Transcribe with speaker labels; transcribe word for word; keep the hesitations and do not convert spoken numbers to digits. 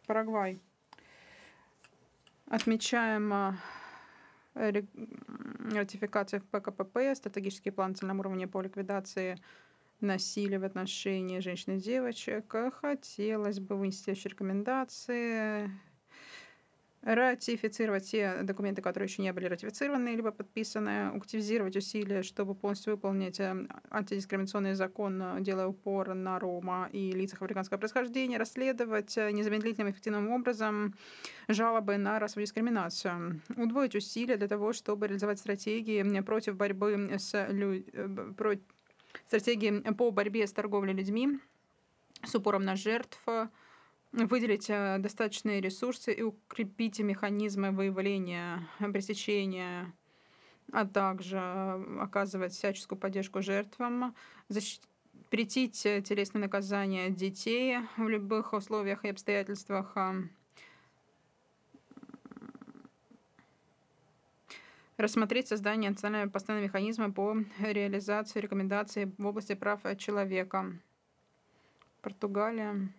Speaker 1: Парагвай. Отмечаем а, ре- ратификацию П К П П, стратегический план на национальном уровне по ликвидации насилия в отношении женщин и девочек. Хотелось бы вынести следующие рекомендации. Ратифицировать те документы, которые еще не были ратифицированы либо подписаны, активизировать усилия, чтобы полностью выполнить э, антидискриминационный закон, э, делая упор на рома и лицах африканского происхождения, расследовать э, незамедлительным и эффективным образом жалобы на расовую дискриминацию, удвоить усилия для того, чтобы реализовать стратегии против борьбы с лю... э, про... стратегии по борьбе с торговлей людьми с упором на жертв, выделить э, достаточные ресурсы и укрепить механизмы выявления, пресечения, а также э, оказывать всяческую поддержку жертвам, защ- запретить э, телесное наказание детей в любых условиях и обстоятельствах, э, рассмотреть создание национального постоянного механизма по реализации рекомендаций в области прав человека. Португалия.